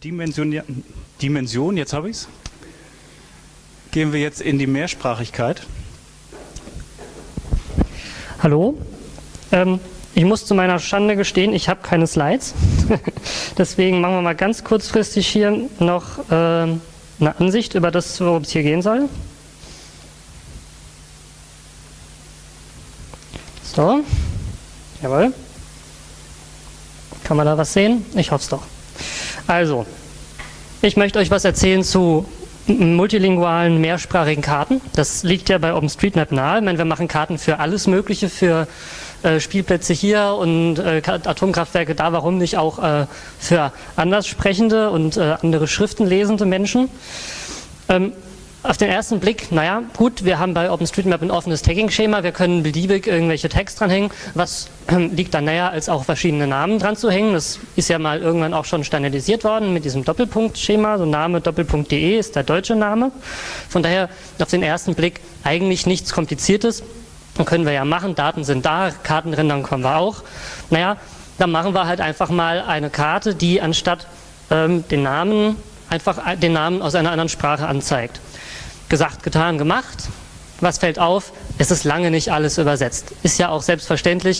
Dimension, jetzt habe ich es. Gehen wir jetzt in die Mehrsprachigkeit. Hallo. Ich muss zu meiner Schande gestehen, ich habe keine Slides. Deswegen machen wir mal ganz kurzfristig hier noch eine Ansicht über das, worum es hier gehen soll. So. Jawohl. Kann man da was sehen? Ich hoffe es doch. Also, ich möchte euch was erzählen zu multilingualen, mehrsprachigen Karten. Das liegt ja bei OpenStreetMap nahe. Ich meine, wir machen Karten für alles Mögliche, für Spielplätze hier und Atomkraftwerke da, warum nicht auch für anders sprechende und andere Schriften lesende Menschen. Auf den ersten Blick, naja, gut, wir haben bei OpenStreetMap ein offenes Tagging-Schema, wir können beliebig irgendwelche Tags dranhängen. Was liegt da näher, als auch verschiedene Namen dran zu hängen? Das ist ja mal irgendwann auch schon standardisiert worden mit diesem Doppelpunkt-Schema. So Name Doppelpunkt.de ist der deutsche Name. Von daher auf den ersten Blick eigentlich nichts Kompliziertes. Dann können wir ja machen, Daten sind da, Kartenrendern kommen wir auch. Naja, dann machen wir halt einfach mal eine Karte, die anstatt den Namen einfach den Namen aus einer anderen Sprache anzeigt. Gesagt, getan, gemacht. Was fällt auf? Es ist lange nicht alles übersetzt. Ist ja auch selbstverständlich,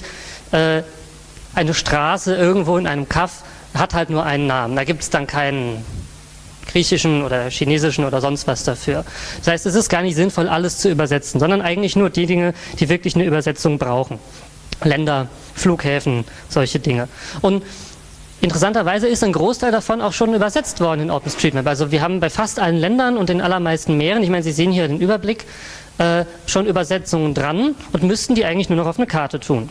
eine Straße irgendwo in einem Kaff hat halt nur einen Namen. Da gibt es dann keinen griechischen oder chinesischen oder sonst was dafür. Das heißt, es ist gar nicht sinnvoll, alles zu übersetzen, sondern eigentlich nur die Dinge, die wirklich eine Übersetzung brauchen. Länder, Flughäfen, solche Dinge. Und interessanterweise ist ein Großteil davon auch schon übersetzt worden in OpenStreetMap. Also wir haben bei fast allen Ländern und den allermeisten Meeren, ich meine, Sie sehen hier den Überblick, schon Übersetzungen dran und müssten die eigentlich nur noch auf eine Karte tun.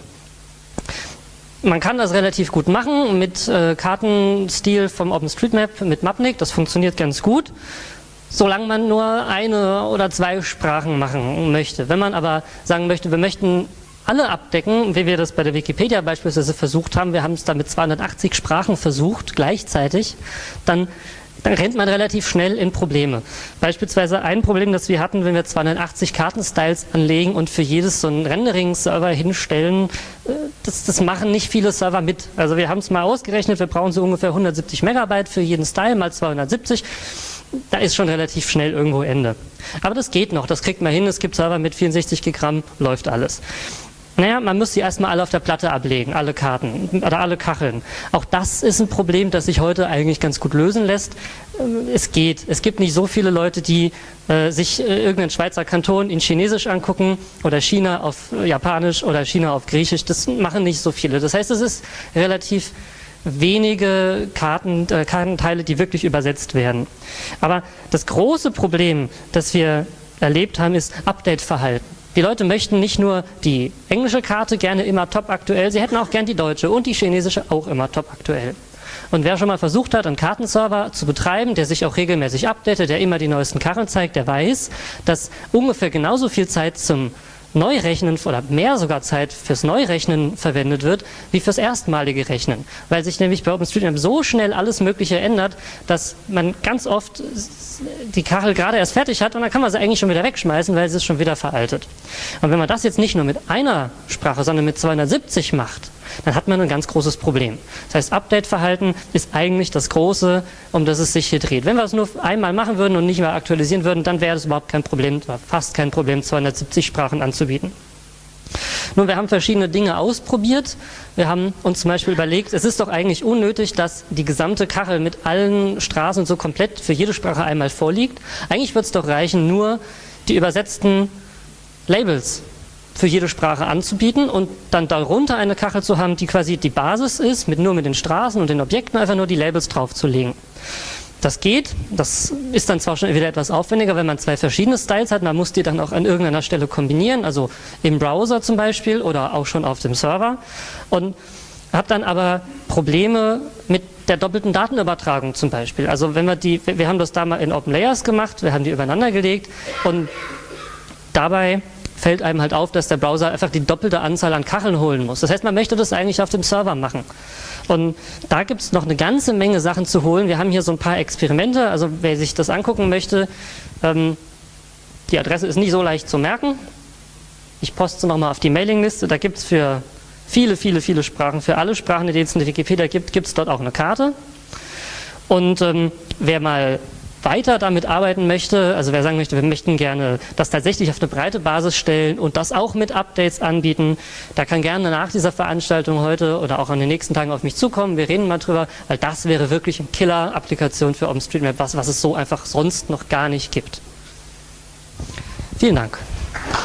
Man kann das relativ gut machen mit Kartenstil vom OpenStreetMap, mit Mapnik, das funktioniert ganz gut, solange man nur eine oder zwei Sprachen machen möchte. Wenn man aber sagen möchte, wir möchten alle abdecken, wie wir das bei der Wikipedia beispielsweise versucht haben, wir haben es da mit 280 Sprachen versucht, gleichzeitig, dann rennt man relativ schnell in Probleme. Beispielsweise ein Problem, das wir hatten, wenn wir 280 Kartenstyles anlegen und für jedes so einen Rendering-Server hinstellen, das machen nicht viele Server mit. Also wir haben es mal ausgerechnet, wir brauchen so ungefähr 170 Megabyte für jeden Style mal 270. Da ist schon relativ schnell irgendwo Ende. Aber das geht noch, das kriegt man hin, es gibt Server mit 64 GB, läuft alles. Naja, man muss sie erstmal alle auf der Platte ablegen, alle Karten oder alle Kacheln. Auch das ist ein Problem, das sich heute eigentlich ganz gut lösen lässt. Es geht. Es gibt nicht so viele Leute, die sich irgendeinen Schweizer Kanton in Chinesisch angucken oder China auf Japanisch oder China auf Griechisch. Das machen nicht so viele. Das heißt, es ist relativ wenige Kartenteile, die wirklich übersetzt werden. Aber das große Problem, das wir erlebt haben, ist Update-Verhalten. Die Leute möchten nicht nur die englische Karte gerne immer top aktuell, sie hätten auch gern die deutsche und die chinesische auch immer top aktuell. Und wer schon mal versucht hat, einen Kartenserver zu betreiben, der sich auch regelmäßig updatet, der immer die neuesten Karten zeigt, der weiß, dass ungefähr genauso viel Zeit zum Neurechnen oder mehr sogar Zeit fürs Neurechnen verwendet wird, wie fürs erstmalige Rechnen. Weil sich nämlich bei OpenStreetMap so schnell alles Mögliche ändert, dass man ganz oft die Kachel gerade erst fertig hat und dann kann man sie eigentlich schon wieder wegschmeißen, weil sie ist schon wieder veraltet. Und wenn man das jetzt nicht nur mit einer Sprache, sondern mit 270 macht, dann hat man ein ganz großes Problem. Das heißt, Update-Verhalten ist eigentlich das Große, um das es sich hier dreht. Wenn wir es nur einmal machen würden und nicht mehr aktualisieren würden, dann wäre es überhaupt kein Problem, fast kein Problem, 270 Sprachen anzubieten. Nun, wir haben verschiedene Dinge ausprobiert. Wir haben uns zum Beispiel überlegt, es ist doch eigentlich unnötig, dass die gesamte Kachel mit allen Straßen so komplett für jede Sprache einmal vorliegt. Eigentlich wird es doch reichen, nur die übersetzten Labels für jede Sprache anzubieten und dann darunter eine Kachel zu haben, die quasi die Basis ist, nur mit den Straßen und den Objekten einfach nur die Labels draufzulegen. Das geht, das ist dann zwar schon wieder etwas aufwendiger, wenn man zwei verschiedene Styles hat, man muss die dann auch an irgendeiner Stelle kombinieren, also im Browser zum Beispiel oder auch schon auf dem Server, und hat dann aber Probleme mit der doppelten Datenübertragung zum Beispiel. Also wenn wir haben das da mal in OpenLayers gemacht, wir haben die übereinander gelegt und dabei fällt einem halt auf, dass der Browser einfach die doppelte Anzahl an Kacheln holen muss. Das heißt, man möchte das eigentlich auf dem Server machen. Und da gibt es noch eine ganze Menge Sachen zu holen. Wir haben hier so ein paar Experimente, also wer sich das angucken möchte, die Adresse ist nicht so leicht zu merken. Ich poste nochmal auf die Mailingliste, da gibt es für viele Sprachen, für alle Sprachen, in denen es eine Wikipedia gibt, gibt es dort auch eine Karte. Und wer mal weiter damit arbeiten möchte, also wer sagen möchte, wir möchten gerne das tatsächlich auf eine breite Basis stellen und das auch mit Updates anbieten, der kann gerne nach dieser Veranstaltung heute oder auch an den nächsten Tagen auf mich zukommen. Wir reden mal drüber, weil das wäre wirklich eine Killer-Applikation für OpenStreetMap, was es so einfach sonst noch gar nicht gibt. Vielen Dank.